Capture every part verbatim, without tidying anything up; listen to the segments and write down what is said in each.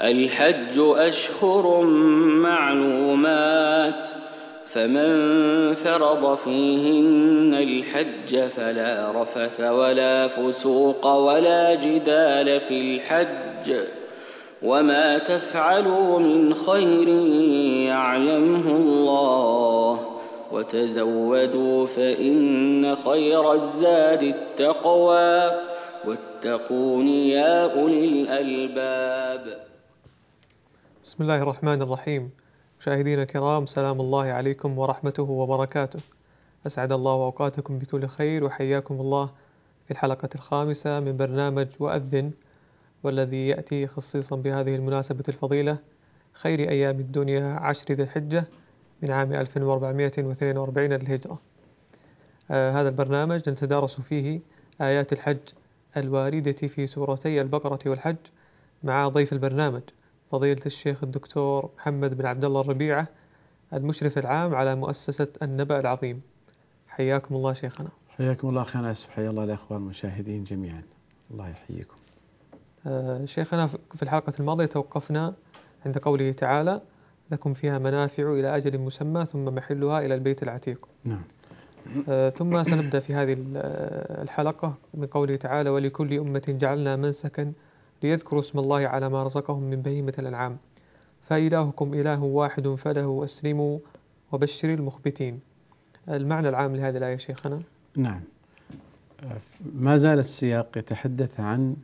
الحج أشهر معلومات، فمن فرض فيهن الحج فلا رفث ولا فسوق ولا جدال في الحج، وما تفعلوا من خير يعلمه الله، وتزودوا فإن خير الزاد التقوى، واتقون يا أولي الألباب. بسم الله الرحمن الرحيم. مشاهدينا الكرام، سلام الله عليكم ورحمته وبركاته. أسعد الله أوقاتكم بكل خير، وحياكم الله في الحلقة الخامسة من برنامج وأذن، والذي يأتي خصيصا بهذه المناسبة الفضيلة، خير أيام الدنيا عشر ذي الحجة من عام ألف وأربعمائة واثنين وأربعين للهجرة. آه هذا البرنامج نتدارس فيه آيات الحج الواردة في سورتي البقرة والحج مع ضيف البرنامج فضيلة الشيخ الدكتور محمد بن عبد الله الربيعة، المشرف العام على مؤسسة النبأ العظيم. حياكم الله شيخنا. حياكم الله أخي أنس، حيا الله الأخوان المشاهدين جميعا، الله يحييكم. آه شيخنا، في الحلقة الماضية توقفنا عند قوله تعالى: لكم فيها منافع إلى أجل مسمى ثم محلها إلى البيت العتيق. نعم. آه ثم سنبدأ في هذه الحلقة من قوله تعالى: ولكل أمة جعلنا منسكا ليذكروا اسم الله على ما رزقهم من بهيمة الأنعام فإلهكم إله واحد فله أسلموا وبشر المخبتين. المعنى العام لهذه الآية شيخنا. نعم، ما زال السياق يتحدث عن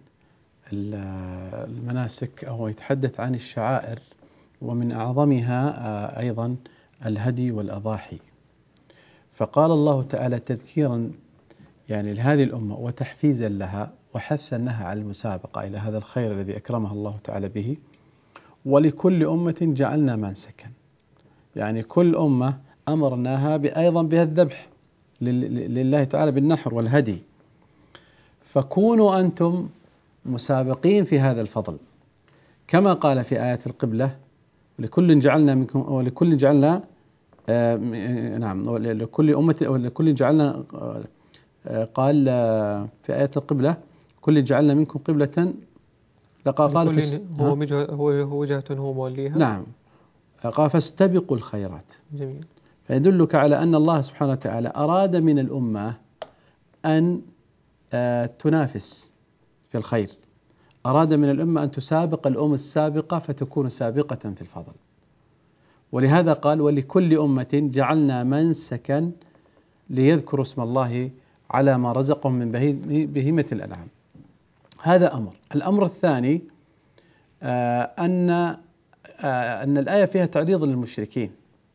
المناسك أو يتحدث عن الشعائر، ومن أعظمها أيضا الهدي والأضاحي. فقال الله تعالى تذكيرا يعني لهذه الأمة وتحفيزا لها وحثا لها على المسابقة إلى هذا الخير الذي أكرمها الله تعالى به. ولكل أمة جعلنا منسكا، يعني كل أمة أمرناها أيضا بها الذبح لله تعالى بالنحر والهدي، فكونوا أنتم مسابقين في هذا الفضل، كما قال في آية القبلة: لكل جعلنا منكم ولكل جعلنا آه نعم ولكل أمة ولكل جعلنا آه قال آه في آية القبلة: كل جعلنا منكم قبلة قال فس... هو هو وجهة هو موليها. نعم، قال فاستبقوا الخيرات. جميل. فيدلك على أن الله سبحانه وتعالى أراد من الأمة أن تنافس في الخير، أراد من الأمة أن تسابق الأمم السابقة فتكون سابقة في الفضل، ولهذا قال: ولكل أمة جعلنا منسكا ليذكروا اسم الله على ما رزقهم من بهيمة الأنعام. هذا أمر. الأمر الثاني أن أن الآية فيها تعريض للمشركين،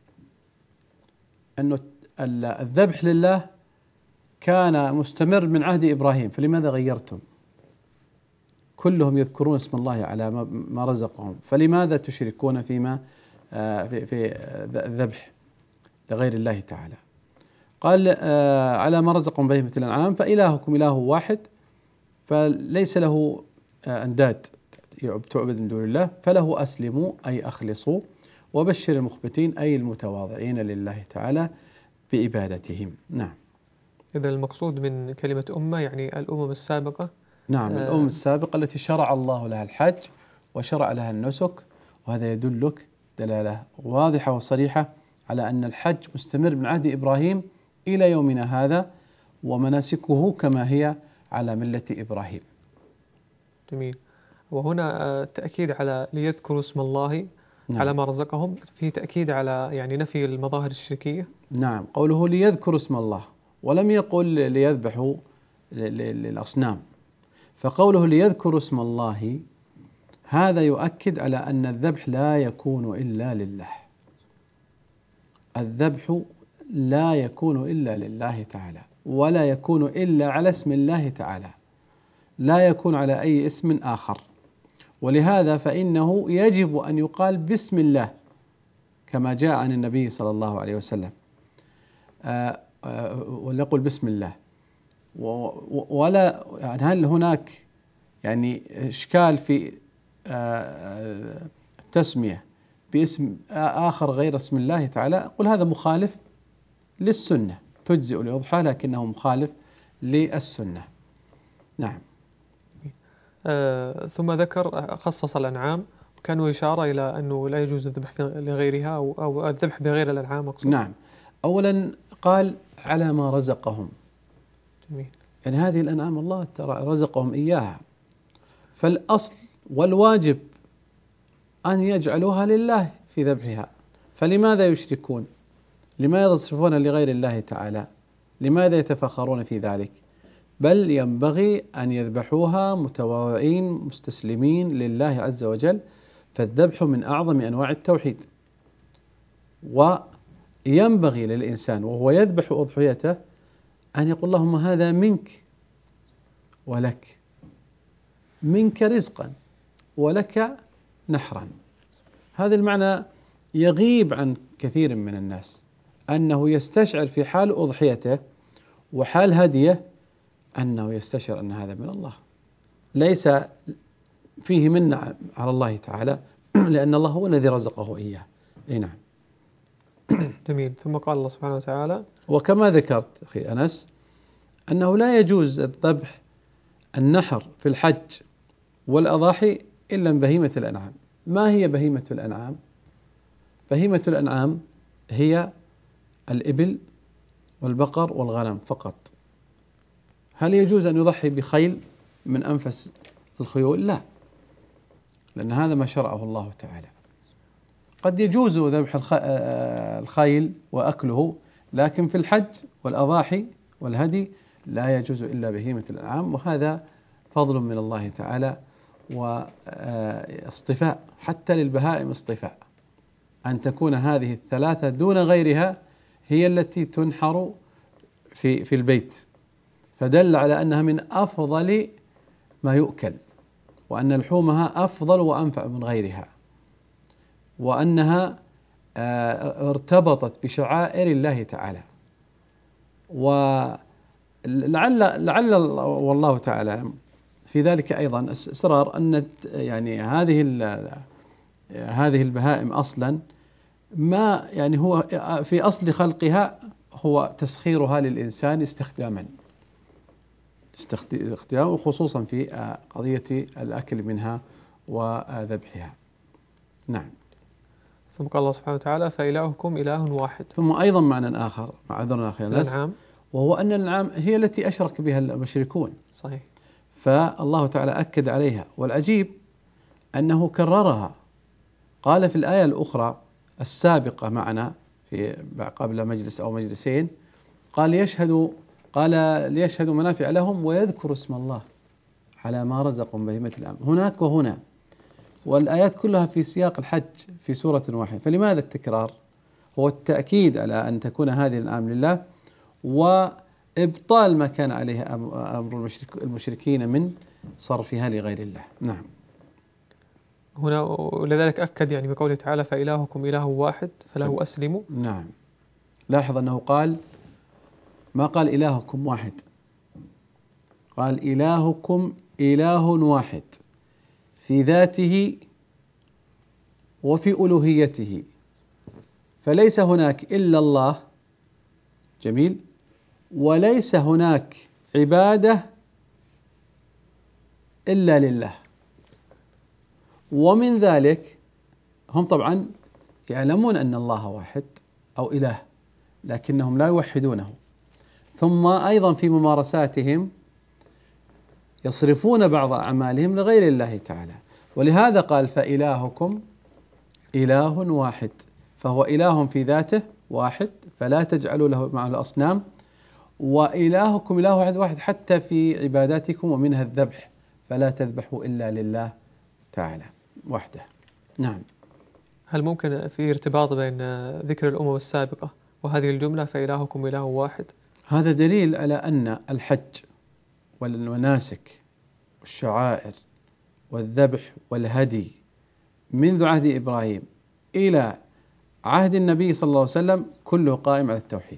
أن الذبح لله كان مستمر من عهد إبراهيم، فلماذا غيرتم؟ كلهم يذكرون اسم الله على ما رزقهم، فلماذا تشركون فيما في, في الذبح لغير الله تعالى؟ قال: على ما رزقهم بهيمة الأنعام فإلهكم إله واحد، فليس له أنداد تعبد من دون الله، فله أسلموا أي أخلصوا، وبشر المخبتين أي المتواضعين لله تعالى بإبادتهم. نعم. إذا المقصود من كلمة أمة يعني الأمم السابقة. نعم، آه الأمم السابقة التي شرع الله لها الحج وشرع لها النسك، وهذا يدلك دلالة واضحة وصريحة على أن الحج مستمر من عهد إبراهيم إلى يومنا هذا، ومناسكه كما هي على ملة إبراهيم. جميل. وهنا تأكيد على ليذكروا اسم الله نعم. على ما رزقهم، في تأكيد على يعني نفي المظاهر الشركية. نعم، قوله ليذكروا اسم الله، ولم يقل ليذبحوا للأصنام، فقوله ليذكروا اسم الله هذا يؤكد على أن الذبح لا يكون إلا لله، الذبح لا يكون إلا لله تعالى، ولا يكون إلا على اسم الله تعالى، لا يكون على أي اسم آخر. ولهذا فإنه يجب أن يقال بسم الله كما جاء عن النبي صلى الله عليه وسلم، وليقل بسم الله. ولا يعني هل هناك يعني إشكال في التسمية باسم آخر غير اسم الله تعالى؟ أقول هذا مخالف للسنة، تجزئ الأضحى لكنه مخالف للسنة. نعم. آه ثم ذكر خصص الأنعام كانوا إشارة إلى أنه لا يجوز الذبح لغيرها أو, أو الذبح بغير الأنعام أقصد. نعم. أولا قال على ما رزقهم. جميل. يعني هذه الأنعام الله ترى رزقهم إياها، فالأصل والواجب أن يجعلوها لله في ذبحها، فلماذا يشركون؟ لماذا يصرفون لغير الله تعالى؟ لماذا يتفخرون في ذلك؟ بل ينبغي أن يذبحوها متواضعين مستسلمين لله عز وجل، فالذبح من أعظم أنواع التوحيد. وينبغي للإنسان وهو يذبح أضحيته أن يقول اللهم هذا منك ولك، منك رزقا ولك نحرا. هذا المعنى يغيب عن كثير من الناس، أنه يستشعر في حال أضحيته وحال هديه أنه يستشعر أن هذا من الله، ليس فيه منة على الله تعالى، لأن الله هو الذي رزقه إياه. أي نعم. جميل. ثم قال الله سبحانه وتعالى: وكما ذكرت أخي أنس أنه لا يجوز الذبح النحر في الحج والأضاحي إلا من بهيمة الأنعام. ما هي بهيمة الأنعام؟ بهيمة الأنعام هي الإبل والبقر والغنم فقط. هل يجوز أن يضحي بخيل من أنفس الخيول؟ لا، لأن هذا ما شرعه الله تعالى. قد يجوز ذبح الخيل وأكله، لكن في الحج والأضاحي والهدي لا يجوز إلا بهيمة الأنعام، وهذا فضل من الله تعالى واصطفاء، حتى للبهائم اصطفاء، أن تكون هذه الثلاثة دون غيرها هي التي تنحر في في البيت، فدل على أنها من أفضل ما يؤكل، وأن لحومها أفضل وأنفع من غيرها، وأنها ارتبطت بشعائر الله تعالى. ولعل لعل والله تعالى في ذلك أيضا إصرار أن يعني هذه هذه البهائم أصلا ما يعني هو في أصل خلقها هو تسخيرها للإنسان استخداما استخدام، وخصوصا في قضية الأكل منها وذبحها. نعم. ثم قال الله سبحانه وتعالى: فإلهكم إله واحد. ثم أيضا معنى آخر معذرنا أخي الأنعام، وهو أن الأنعام هي التي أشرك بها المشركون. صحيح. فالله تعالى أكد عليها، والعجيب أنه كررها. قال في الآية الأخرى السابقة معنا في قبل مجلس أو مجلسين، قال يشهد قال ليشهدوا منافع لهم ويذكروا اسم الله على ما رزقهم بهيمة الأنعام، هناك وهنا، والآيات كلها في سياق الحج في سورة واحدة. فلماذا التكرار؟ هو التأكيد على أن تكون هذه الأنعام لله، وإبطال ما كان عليه أمر المشركين من صرفها لغير الله. نعم. هنا ولذلك أكد يعني بقوله تعالى: فإلهكم إله واحد فله أسلموا. نعم. لاحظ أنه قال ما قال إلهكم واحد، قال إلهكم إله واحد في ذاته وفي ألوهيته، فليس هناك إلا الله. جميل. وليس هناك عبادة إلا لله. ومن ذلك هم طبعا يعلمون أن الله واحد أو إله، لكنهم لا يوحدونه. ثم أيضا في ممارساتهم يصرفون بعض أعمالهم لغير الله تعالى، ولهذا قال فإلهكم إله واحد، فهو إله في ذاته واحد، فلا تجعلوا له معه الأصنام، وإلهكم إله واحد واحد حتى في عباداتكم، ومنها الذبح، فلا تذبحوا إلا لله تعالى وحده. نعم. هل ممكن في ارتباط بين ذكر الأمم السابقة وهذه الجملة فإلهكم إله واحد؟ هذا دليل على أن الحج والمناسك والشعائر والذبح والهدي منذ عهد إبراهيم إلى عهد النبي صلى الله عليه وسلم كله قائم على التوحيد.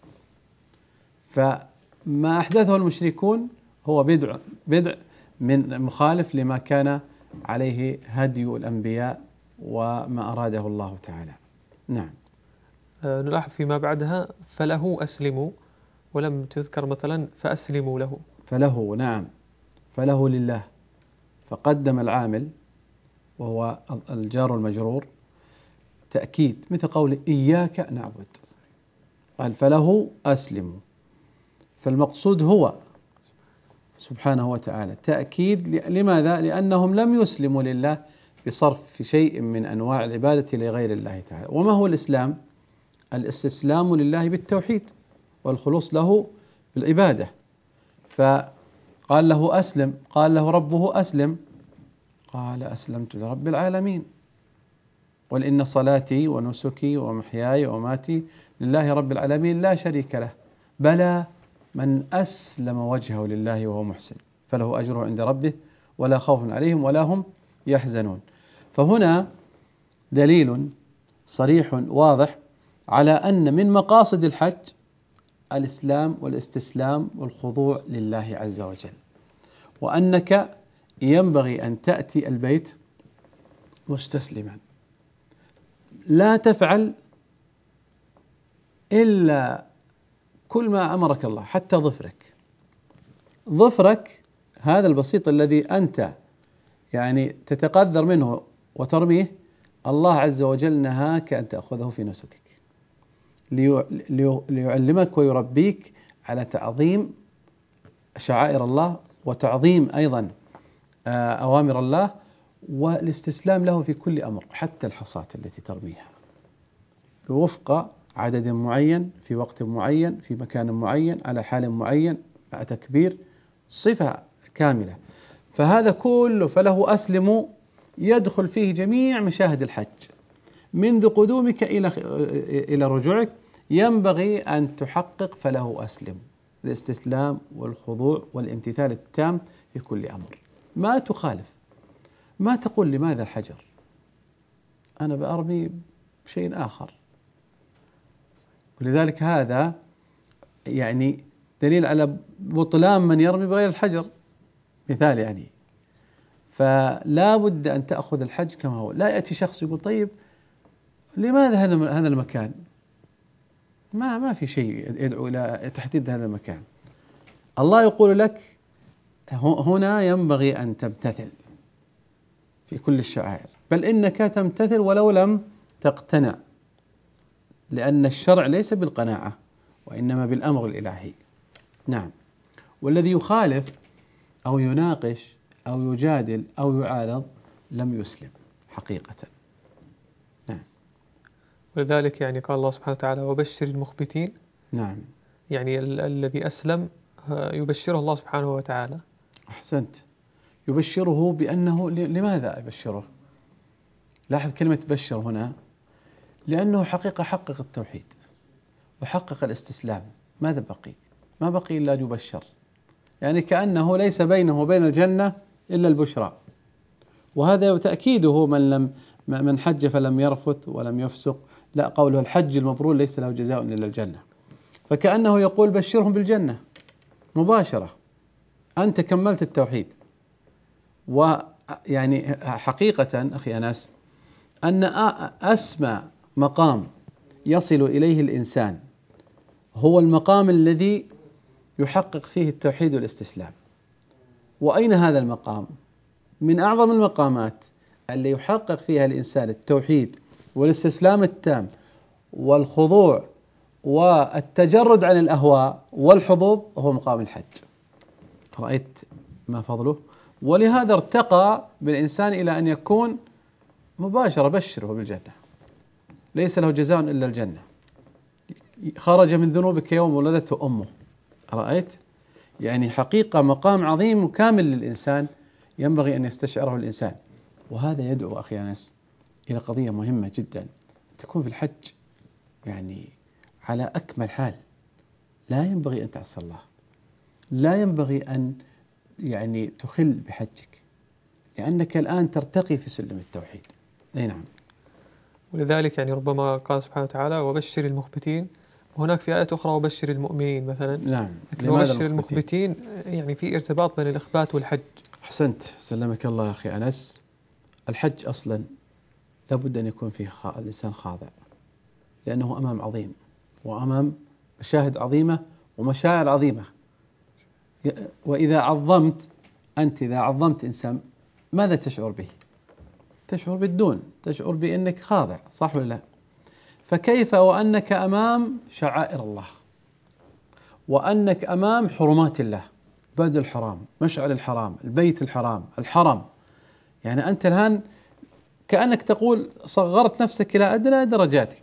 فما أحدثه المشركون هو بدع بدع من مخالف لما كان عليه هدي الأنبياء وما أراده الله تعالى. نعم. أه نلاحظ فيما بعدها فله أسلموا، ولم تذكر مثلا فأسلموا له. فله، نعم، فله لله، فقدم العامل وهو الجار المجرور تأكيد، مثل قول إياك نعبد، قال فله أسلم، فالمقصود هو سبحانه وتعالى، تأكيد. لماذا؟ لأنهم لم يسلموا لله بصرف في شيء من أنواع العبادة لغير الله تعالى. وما هو الإسلام؟ الاستسلام لله بالتوحيد والخلوص له بالعبادة. فقال له أسلم، قال له ربه أسلم، قال أسلمت لرب العالمين، قل إن صلاتي ونسكي ومحياي ومماتي لله رب العالمين لا شريك له، بلى من أسلم وجهه لله وهو محسن فله أجره عند ربه ولا خوف عليهم ولا هم يحزنون. فهنا دليل صريح واضح على أن من مقاصد الحج الإسلام والاستسلام والخضوع لله عز وجل، وأنك ينبغي أن تأتي البيت مستسلما، لا تفعل إلا كل ما أمرك الله، حتى ظفرك ظفرك هذا البسيط الذي أنت يعني تتقدر منه وترميه، الله عز وجل نهاك أن تأخذه في نسكك ليعلمك ويربيك على تعظيم شعائر الله وتعظيم أيضا أوامر الله والاستسلام له في كل أمر، حتى الحصاة التي ترميها بوفق عدد معين في وقت معين في مكان معين على حال معين مع تكبير، صفة كاملة. فهذا كله فله أسلم يدخل فيه جميع مشاهد الحج منذ قدومك إلى إلى رجوعك، ينبغي أن تحقق فله أسلم، الاستسلام والخضوع والامتثال التام في كل أمر. ما تخالف، ما تقول لماذا الحجر، أنا بأرمي بشيء آخر. ولذلك هذا يعني دليل على بطلان من يرمي بغير الحجر مثال يعني. فلا بد أن تأخذ الحج كما هو، لا يأتي شخص يقول طيب لماذا هذا هذا المكان، ما ما في شيء يدعو إلى تحديد هذا المكان. الله يقول لك هنا ينبغي أن تمتثل في كل الشعائر، بل إنك تمتثل ولو لم تقتنع، لأن الشرع ليس بالقناعة وإنما بالأمر الإلهي. نعم. والذي يخالف أو يناقش أو يجادل أو يعارض لم يسلم حقيقة. نعم. ولذلك يعني قال الله سبحانه وتعالى وبشر المخبتين. نعم. يعني ال- الذي أسلم يبشره الله سبحانه وتعالى. أحسنت. يبشره بأنه لماذا يبشره؟ لاحظ كلمة بشر هنا، لأنه حقيقة حقق التوحيد وحقق الاستسلام، ماذا بقي؟ ما بقي إلا أن يبشر، يعني كأنه ليس بينه وبين الجنة إلا البشرى. وهذا تأكيده من لم من حج فلم يرفث ولم يفسق، لا، قوله الحج المبرور ليس له جزاء إلا الجنة، فكأنه يقول بشرهم بالجنة مباشرة، أنت كملت التوحيد. ويعني حقيقة أخي أنس أن أسمى مقام يصل إليه الإنسان هو المقام الذي يحقق فيه التوحيد والاستسلام. وأين هذا المقام؟ من أعظم المقامات اللي يحقق فيها الإنسان التوحيد والاستسلام التام والخضوع والتجرد عن الأهواء والحظوظ هو مقام الحج. رأيت ما فضله؟ ولهذا ارتقى بالإنسان إلى أن يكون مباشرة بشره بالجنة، ليس له جزاء إلا الجنة، خرج من ذنوبك يوم ولدته أمه. رأيت؟ يعني حقيقة مقام عظيم وكامل للإنسان ينبغي أن يستشعره الإنسان. وهذا يدعو أخي أنس إلى قضية مهمة جدا، تكون في الحج يعني على أكمل حال، لا ينبغي أن تعصى الله، لا ينبغي أن يعني تخل بحجك، لأنك الآن ترتقي في سلم التوحيد. أي نعم. ولذلك يعني ربما قال سبحانه وتعالى وبشر المخبتين، وهناك في آيات أخرى وبشر المؤمنين مثلا. نعم. لكن وبشر المخبتين يعني في ارتباط بين الإخبات والحج. أحسنت، سلمك الله أخي أنس. الحج أصلا لابد أن يكون فيه خا... الإنسان خاضع، لأنه أمام عظيم وأمام مشاهد عظيمة ومشاعر عظيمة. وإذا عظمت أنت إذا عظمت إنسان ماذا تشعر به؟ تشعر بالدون، تشعر بأنك خاضع، صح ولا لا؟ فكيف وأنك أمام شعائر الله، وأنك أمام حرمات الله، بدء الحرام، مشعر الحرام، البيت الحرام، الحرم. يعني أنت الآن كأنك تقول صغرت نفسك إلى أدنى درجاتك.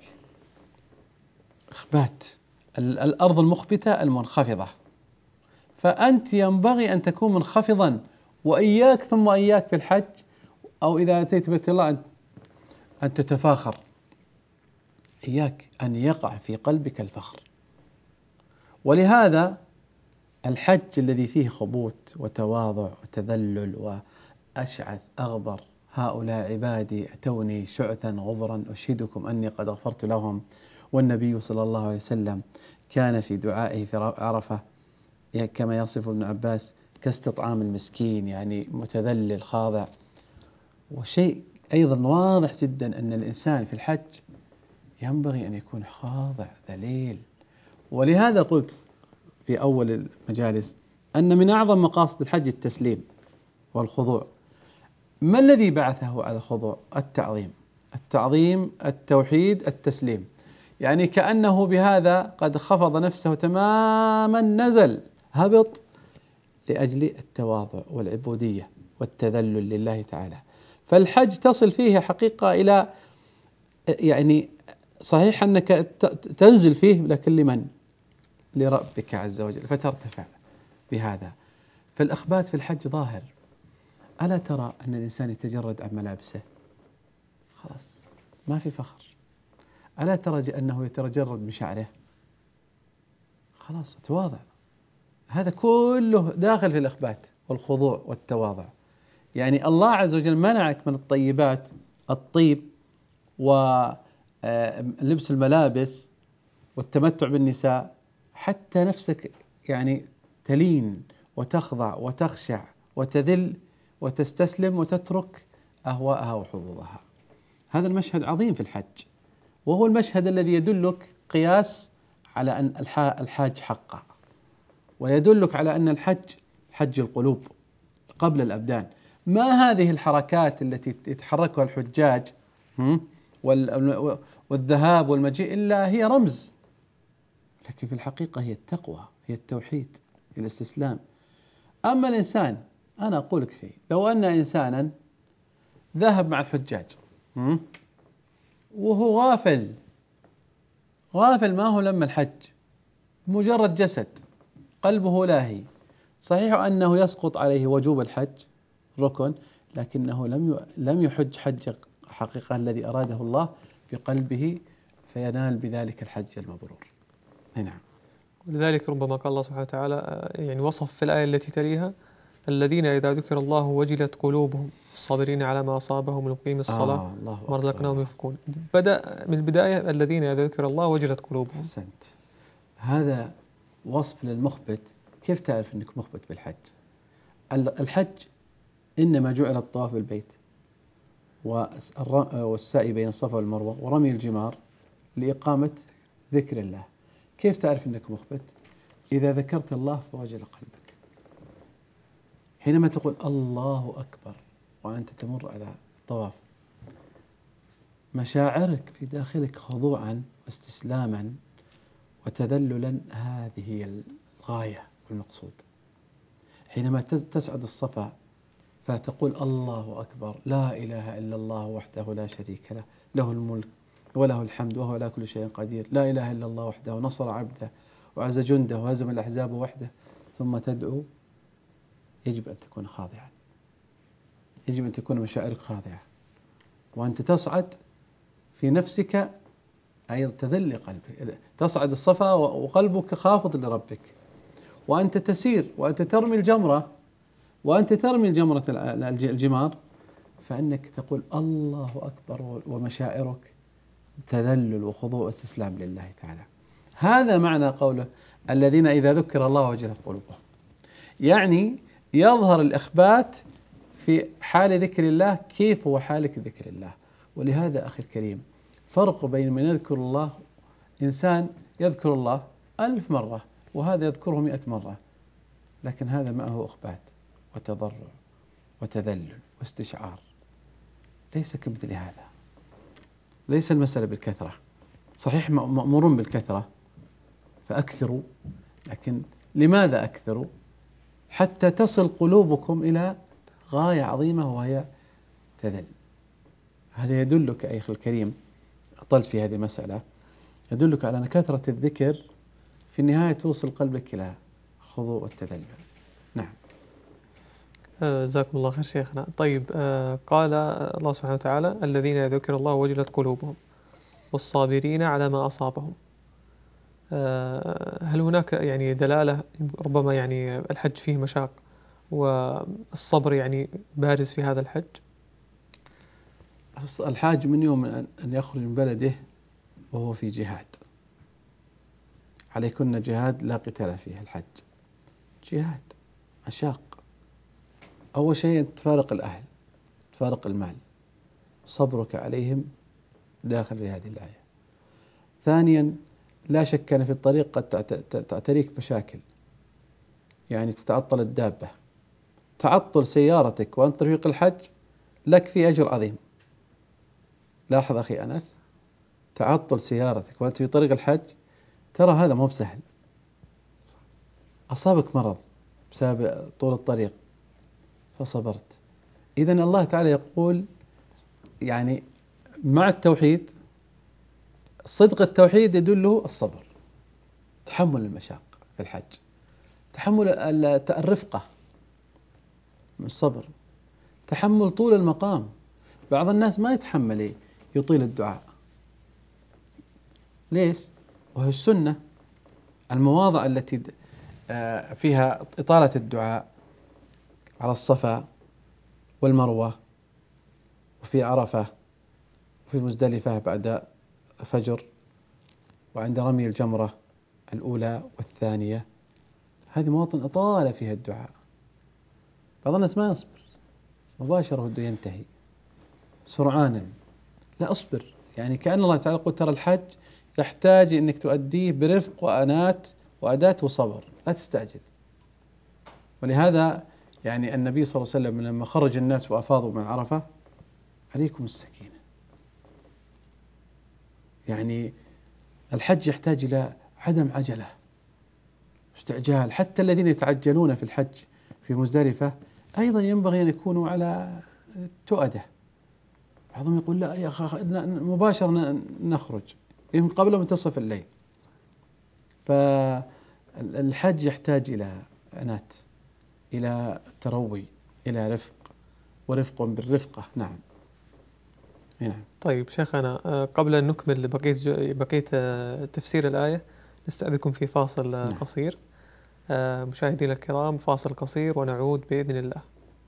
إخبات الأرض المخبتة المنخفضة، فأنت ينبغي أن تكون منخفضا، وإياك ثم إياك في الحج أو إذا أتيت بيت الله أن تتفاخر، إياك أن يقع في قلبك الفخر. ولهذا الحج الذي فيه خبوت وتواضع وتذلل وأشعث أغبر، هؤلاء عبادي أتوني شعثا غبرا أشهدكم أني قد غفرت لهم. والنبي صلى الله عليه وسلم كان في دعائه في عرفة كما يصف ابن عباس كاستطعام المسكين، يعني متذلل خاضع. وشيء أيضا واضح جدا أن الإنسان في الحج ينبغي أن يكون خاضع ذليل. ولهذا قلت في أول المجالس أن من أعظم مقاصد الحج التسليم والخضوع. ما الذي بعثه على الخضوع؟ التعظيم، التعظيم، التوحيد، التسليم. يعني كأنه بهذا قد خفض نفسه تماما، نزل هبط لأجل التواضع والعبودية والتذلل لله تعالى. فالحج تصل فيه حقيقة إلى، يعني صحيح أنك تنزل فيه، لكن لمن؟ لربك عز وجل، فترتفع بهذا. فالإخبات في الحج ظاهر. ألا ترى أن الإنسان يتجرد عن ملابسه؟ خلاص ما في فخر. ألا ترى أنه يتجرد من شعره؟ خلاص تواضع. هذا كله داخل في الإخبات والخضوع والتواضع. يعني الله عز وجل منعك من الطيبات، الطيب ولبس الملابس والتمتع بالنساء، حتى نفسك يعني تلين وتخضع وتخشع وتذل وتستسلم وتترك أهواءها وحظوظها. هذا المشهد عظيم في الحج، وهو المشهد الذي يدلك قياس على أن الحاج حقا، ويدلك على أن الحج حج القلوب قبل الأبدان. ما هذه الحركات التي يتحركها الحجاج والذهاب والمجيء إلا هي رمز، لكن في الحقيقة هي التقوى، هي التوحيد، هي الاستسلام. أما الإنسان، أنا أقول لك شيء، لو أن إنسانا ذهب مع الحجاج وهو غافل غافل ما هو لما الحج، مجرد جسد قلبه لاهي، صحيح أنه يسقط عليه وجوب الحج ركن، لكنه لم لم يحج حج حقيقة الذي أراده الله بقلبه، فينال بذلك الحج المبرور. نعم. ولذلك ربما قال الله سبحانه وتعالى، يعني وصف في الآية التي تليها: الذين إذا ذكر الله وجلت قلوبهم الصابرين على ما أصابهم المقيم الصلاة آه ورزقناهم ينفقون. بدأ من البداية الذين إذا ذكر الله وجلت قلوبهم. أحسنت. هذا وصف للمخبت. كيف تعرف أنك مخبت بالحج؟ الحج إنما جعل الطواف بالبيت والسعي بين الصفا والمروة ورمي الجمار لإقامة ذكر الله. كيف تعرف أنك مخبت؟ إذا ذكرت الله فوجل قلبك. حينما تقول الله أكبر وأنت تمر على الطواف، مشاعرك في داخلك خضوعا واستسلاما وتذللا، هذه هي الغاية والمقصود. حينما تصعد الصفا فتقول الله أكبر، لا إله إلا الله وحده لا شريك له، له الملك وله الحمد وهو على كل شيء قدير، لا إله إلا الله وحده نصر عبده وعز جنده وهزم الأحزاب وحده. ثم تدعو، يجب أن تكون خاضعا، يجب أن تكون مشاعرك خاضعة، وأنت تصعد في نفسك أيضا تذل قلبك، تصعد الصفا وقلبك خافض لربك، وأنت تسير وأنت ترمي الجمرة وأنت ترمي الجمرة الجمار، فإنك تقول الله أكبر ومشاعرك تذلل وخضوع واستسلام لله تعالى. هذا معنى قوله الذين إذا ذكر الله وجلت قلوبهم، يعني يظهر الإخبات في حال ذكر الله. كيف هو حالك ذكر الله؟ ولهذا أخي الكريم فرق بين من يذكر الله، إنسان يذكر الله ألف مرة وهذا يذكره مئة مرة، لكن هذا معه إخبات وتضرع وتذلل واستشعار. ليس كمثل هذا. ليس المسألة بالكثرة، صحيح مأمورون بالكثرة فأكثروا، لكن لماذا أكثروا؟ حتى تصل قلوبكم إلى غاية عظيمة وهي تذل. هذا يدلك أيها الكريم، أطلت في هذه المسألة، يدلك على أن كثرة الذكر في النهاية توصل قلبك إلى الخضوع والتذلل. نعم. جزاكم الله خير شيخنا. طيب، قال الله سبحانه وتعالى: الذين يذكر الله وجلت قلوبهم والصابرين على ما أصابهم. هل هناك يعني دلالة ربما يعني الحج فيه مشاق والصبر يعني بارز في هذا الحج؟ الحاج من يوم أن يخرج من بلده وهو في جهاد، عليكن جهاد لا قتال فيه. الحج جهاد مشاق. أول شيء تفارق الأهل، تفارق المال، صبرك عليهم داخل في هذه الآية. ثانيا، لا شك أن في الطريق قد تعتريك مشاكل، يعني تتعطل الدابة. تعطل سيارتك وأنت طريق الحج لك في أجر عظيم. لاحظ أخي أنس، تعطل سيارتك وأنت في طريق الحج ترى هذا مو بسهل. أصابك مرض بسبب طول الطريق فصبرت. إذن الله تعالى يقول يعني مع التوحيد، صدق التوحيد يدله الصبر، تحمل المشاق في الحج، تحمل الرفقة من الصبر، تحمل طول المقام. بعض الناس ما يتحمل يطيل الدعاء. ليش؟ وهي السنة. المواضع التي فيها إطالة الدعاء على الصفا والمروة، وفي عرفة، وفي مزدلفة بعد فجر، وعند رمي الجمرة الأولى والثانية، هذه مواطن أطال فيها الدعاء. بعض الناس ما يصبر، مباشرة بده ينتهي سرعانا. لا، أصبر. يعني كأن الله تعالى يقول ترى الحج يحتاج أنك تؤديه برفق وأنات وأداة وصبر، لا تستعجل. ولهذا يعني النبي صلى الله عليه وسلم لما خرج الناس وأفاضوا من عرفة: عليكم السكينة. يعني الحج يحتاج إلى عدم عجلة، استعجال. حتى الذين يتعجلون في الحج في مزدلفة أيضا ينبغي أن يكونوا على تؤدة. بعضهم يقول: لا يا أخي مباشرة نخرج، من قبل منتصف الليل. فالحج يحتاج إلى عنات، إلى تروي، إلى رفق، ورفق بالرفقة. نعم. نعم. طيب شيخنا، قبل أن نكمل بقية بقية تفسير الآية نستأذنكم في فاصل نعم. قصير. مشاهدينا الكرام، فاصل قصير ونعود بإذن الله.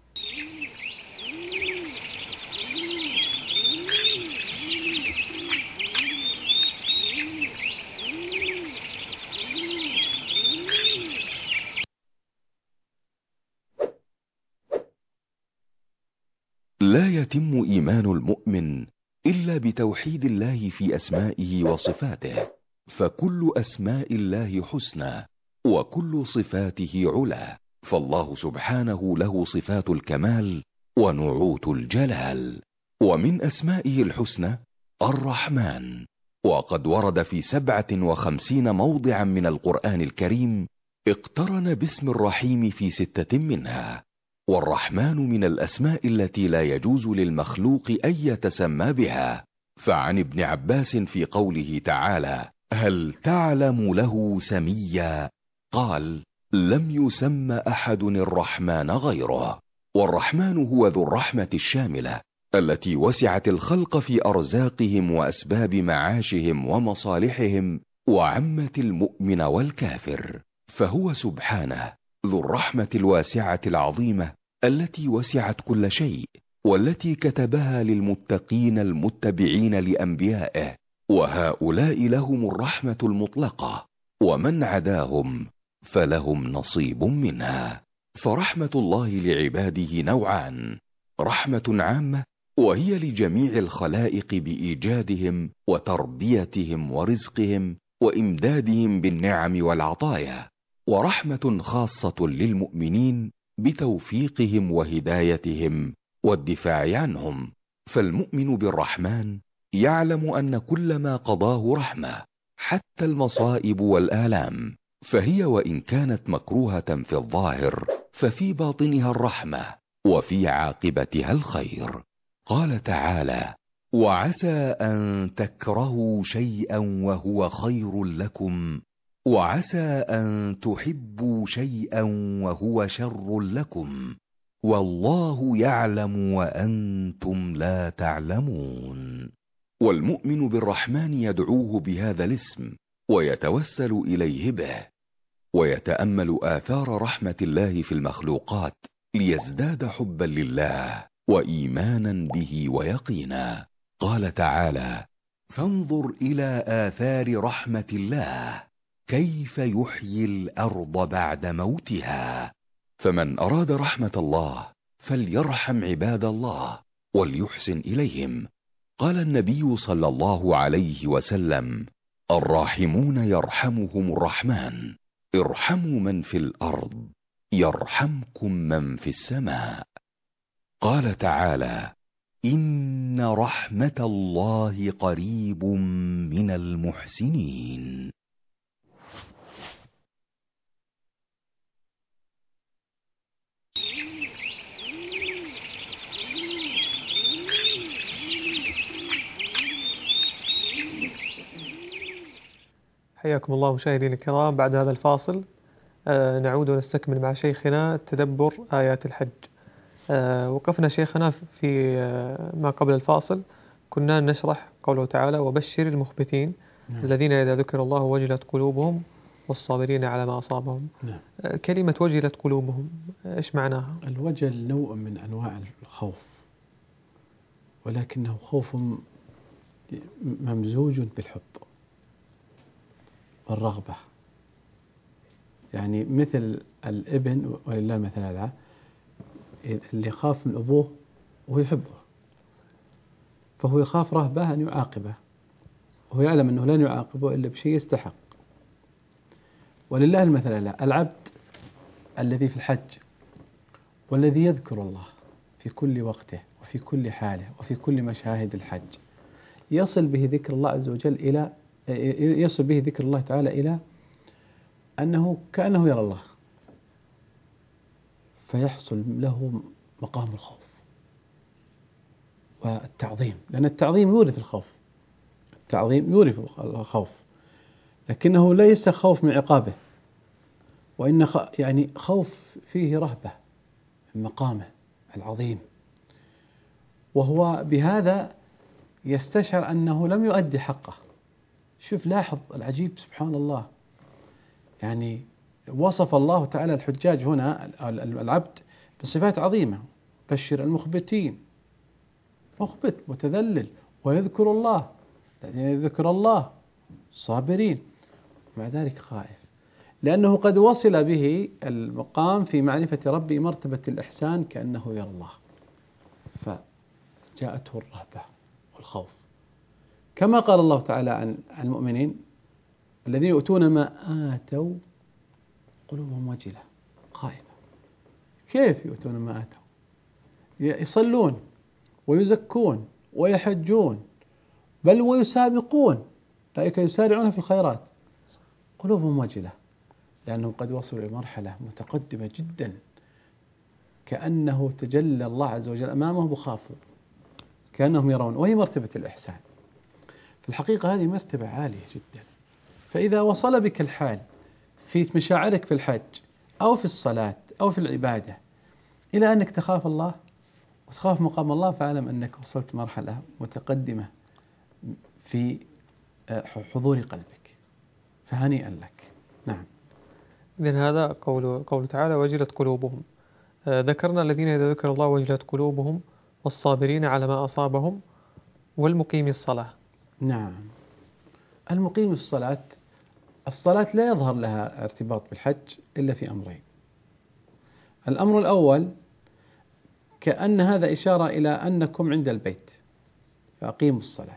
لا يتم إيمان المؤمن إلا بتوحيد الله في أسمائه وصفاته، فكل أسماء الله حسنى وكل صفاته علا، فالله سبحانه له صفات الكمال ونعوت الجلال. ومن أسمائه الحسنى الرحمن، وقد ورد في سبعة وخمسين موضعا من القرآن الكريم اقترن باسم الرحيم في ستة منها. والرحمن من الأسماء التي لا يجوز للمخلوق أن يتسمى بها، فعن ابن عباس في قوله تعالى: هل تعلم له سميا؟ قال: لم يسم أحد الرحمن غيره. والرحمن هو ذو الرحمة الشاملة التي وسعت الخلق في أرزاقهم وأسباب معاشهم ومصالحهم، وعمت المؤمن والكافر، فهو سبحانه ذو الرحمة الواسعة العظيمة التي وسعت كل شيء، والتي كتبها للمتقين المتبعين لأنبيائه، وهؤلاء لهم الرحمة المطلقة، ومن عداهم فلهم نصيب منها. فرحمة الله لعباده نوعان: رحمة عامة وهي لجميع الخلائق بإيجادهم وتربيتهم ورزقهم وإمدادهم بالنعم والعطايا، ورحمة خاصة للمؤمنين بتوفيقهم وهدايتهم والدفاع عنهم، فالمؤمن بالرحمن يعلم أن كل ما قضاه رحمة، حتى المصائب والآلام، فهي وإن كانت مكروهة في الظاهر ففي باطنها الرحمة وفي عاقبتها الخير. قال تعالى: وعسى أن تكرهوا شيئا وهو خير لكم، وعسى أن تحبوا شيئا وهو شر لكم، والله يعلم وأنتم لا تعلمون. والمؤمن بالرحمن يدعوه بهذا الاسم ويتوسل إليه به، ويتأمل آثار رحمة الله في المخلوقات ليزداد حبا لله وإيمانا به ويقينا. قال تعالى: فانظر إلى آثار رحمة الله كيف يحيي الأرض بعد موتها. فمن أراد رحمة الله فليرحم عباد الله وليحسن إليهم. قال النبي صلى الله عليه وسلم: الراحمون يرحمهم الرحمن، ارحموا من في الأرض يرحمكم من في السماء. قال تعالى: إن رحمة الله قريب من المحسنين. حياكم الله مشاهدينا الكرام. بعد هذا الفاصل آه نعود ونستكمل مع شيخنا تدبر آيات الحج. آه وقفنا شيخنا في آه ما قبل الفاصل، كنا نشرح قوله تعالى: وبشر المخبتين نعم. الذين إذا ذكر الله وجلت قلوبهم والصابرين على ما أصابهم. نعم. آه كلمة وجلت قلوبهم إيش معناها؟ الوجل نوع من أنواع الخوف، ولكنه خوف ممزوج بالحب والرغبة. يعني مثل الابن ولله المثل الأعلى اللي يخاف من أبوه وهو يحبه، فهو يخاف رهبة أن يعاقبه، وهو يعلم أنه لن يعاقبه إلا بشيء يستحق. ولله المثل الأعلى العبد الذي في الحج والذي يذكر الله في كل وقته وفي كل حاله وفي كل مشاهد الحج، يصل به ذكر الله عز وجل إلى يصل به ذكر الله تعالى إلى أنه كأنه يرى الله، فيحصل له مقام الخوف والتعظيم، لأن التعظيم يورث الخوف، التعظيم يورث الخوف، لكنه ليس خوف من عقابه، وإن يعني خوف فيه رهبة من مقامه العظيم، وهو بهذا يستشعر أنه لم يؤدي حقه. شوف لاحظ العجيب سبحان الله، يعني وصف الله تعالى الحجاج هنا العبد بصفات عظيمة: بشر المخبتين، مخبت متذلل ويذكر الله، يعني يذكر الله، صابرين، مع ذلك خائف، لأنه قد وصل به المقام في معرفة ربه مرتبة الإحسان كأنه يرى الله، فجاءته الرهبة والخوف. كما قال الله تعالى عن المؤمنين: الذين يؤتون ما آتوا قلوبهم وجلة خائفة. كيف يؤتون ما آتوا؟ يصلون ويزكون ويحجون بل ويسابقون، أولئك يسارعون في الخيرات، قلوبهم وجلة، لأنهم قد وصلوا إلى مرحلة متقدمة جدا، كأنه تجلى الله عز وجل أمامهم وخافوا كأنهم يرون، وهي مرتبة الإحسان. في الحقيقة هذه مرتبة عالية جدا. فإذا وصل بك الحال في مشاعرك في الحج أو في الصلاة أو في العبادة إلى أنك تخاف الله وتخاف مقام الله، فاعلم أنك وصلت مرحلة متقدمة في حضور قلبك، فهنيئا لك. نعم. إذن هذا قول قول تعالى: وجلت قلوبهم. آه ذكرنا الذين إذا ذكر الله وجلت قلوبهم والصابرين على ما أصابهم والمقيم الصلاة. نعم. المقيم الصلاة، الصلاة لا يظهر لها ارتباط بالحج إلا في أمرين. الأمر الأول كأن هذا إشارة إلى أنكم عند البيت فأقيموا الصلاة،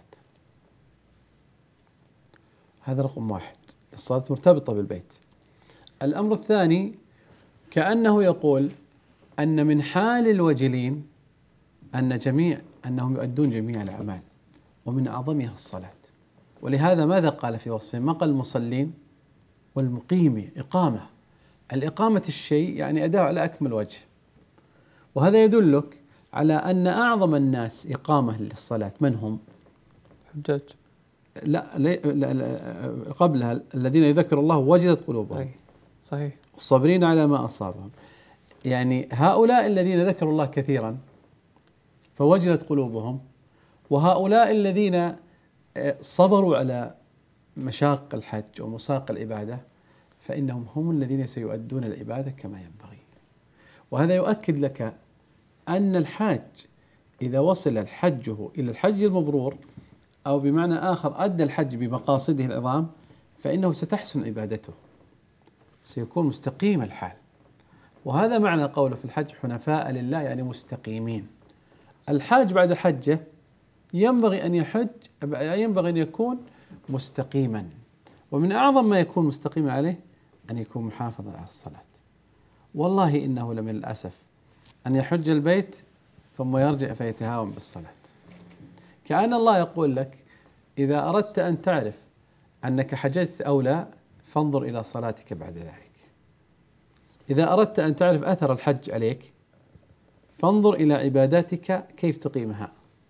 هذا رقم واحد، الصلاة مرتبطة بالبيت. الأمر الثاني كأنه يقول أن من حال الوجلين أن جميع أنهم يؤدون جميع الأعمال ومن أعظمها الصلاة. ولهذا ماذا قال في وصفه؟ ما قال المصلين والمقيم إقامة. الإقامة الشيء يعني أداء على أكمل وجه، وهذا يدلك على أن أعظم الناس إقامة للصلاة من هم؟ حجاج. لا, لا, لا, لا قبلها الذين يذكر الله وجلت قلوبهم. أي صحيح. الصابرين على ما أصابهم. يعني هؤلاء الذين ذكروا الله كثيرا فوجلت قلوبهم، وهؤلاء الذين صبروا على مشاق الحج ومساق العبادة فإنهم هم الذين سيؤدون العبادة كما ينبغي. وهذا يؤكد لك أن الحاج إذا وصل حجه إلى الحج المبرور، أو بمعنى آخر أدى الحج بمقاصده العظام، فإنه ستحسن عبادته، سيكون مستقيم الحال. وهذا معنى قوله في الحج حنفاء لله، يعني مستقيمين. الحاج بعد حجه ينبغي أن يحج، ينبغي أن يكون مستقيما، ومن أعظم ما يكون مستقيما عليه أن يكون محافظا على الصلاة. والله إنه لمن الأسف أن يحج البيت ثم يرجع فيتهاون بالصلاة، كأن الله يقول لك إذا أردت أن تعرف أنك حججت أو لا فانظر إلى صلاتك بعد ذلك. إذا أردت أن تعرف أثر الحج عليك فانظر إلى عباداتك كيف تقيمها،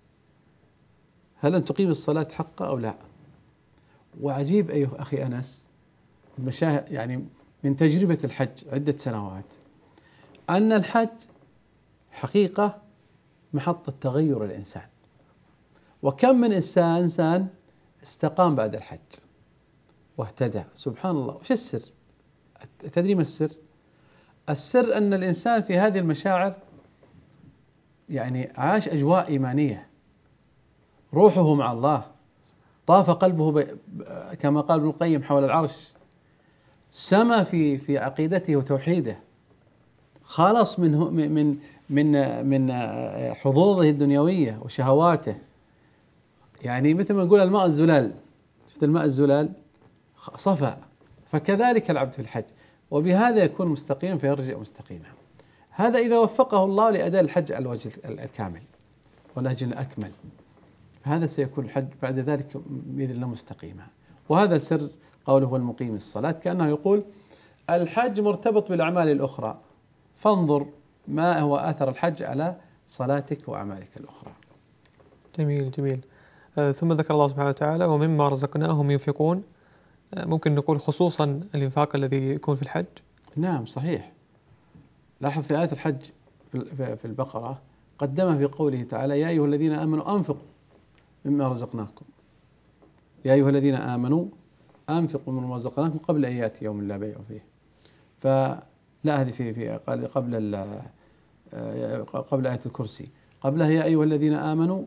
هل أن تقيم الصلاة حقا أو لا. وعجيب أيها أخي أنس مشاهد يعني من تجربة الحج عدة سنوات، أن الحج حقيقة محطة تغير الإنسان. وكم من إنسان إنسان استقام بعد الحج واهتدى، سبحان الله. وش السر؟ تدري ما السر؟ السر أن الإنسان في هذه المشاعر يعني عاش أجواء إيمانية، روحه مع الله، طاف قلبه كما قال ابن القيم حول العرش، سما في في عقيدته وتوحيده، خلص من من من من حظوظه الدنيوية وشهواته. يعني مثل ما نقول الماء الزلال، شفت الماء الزلال صفى، فكذلك العبد في الحج، وبهذا يكون مستقيم فيرجع مستقيما. هذا إذا وفقه الله لأداء الحج على الوجه الكامل والنهج الأكمل، هذا سيكون الحج بعد ذلك بإذن الله مستقيما. وهذا سر قوله هو المقيم الصلاة، كأنه يقول الحج مرتبط بالأعمال الأخرى، فانظر ما هو أثر الحج على صلاتك وأعمالك الأخرى. جميل جميل. آه ثم ذكر الله سبحانه وتعالى ومما رزقناهم ينفقون. آه ممكن نقول خصوصا الإنفاق الذي يكون في الحج. نعم صحيح. لاحظ في آية الحج في البقرة قدمها في قوله تعالى يا أيها الذين آمنوا أنفقوا مما رزقناكم، يا أيها الذين آمنوا أنفقوا مما رزقناكم قبل أن يأتي يوم لا بيع فيه. فلا هذه في في قبل قبل آية الكرسي، قبلها يا أيها الذين آمنوا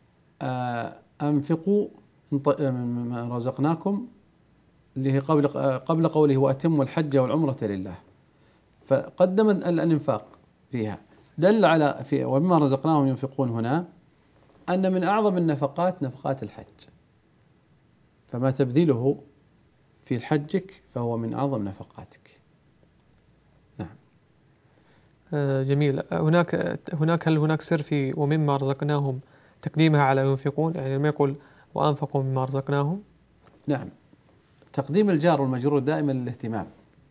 أنفقوا مما رزقناكم، اللي هي قبل قبل قوله وأتموا الحج والعمرة لله، فقدم الإنفاق فيها، دل على في ومما رزقناهم ينفقون هنا أن من أعظم النفقات نفقات الحج، فما تبذله في حجك فهو من أعظم نفقاتك. نعم. آه جميل. هناك هناك هل هناك سر في ومما رزقناهم تقديمها على ينفقون؟ يعني لما يقول وأنفقوا مما رزقناهم. نعم، تقديم الجار والمجرور دائما للاهتمام.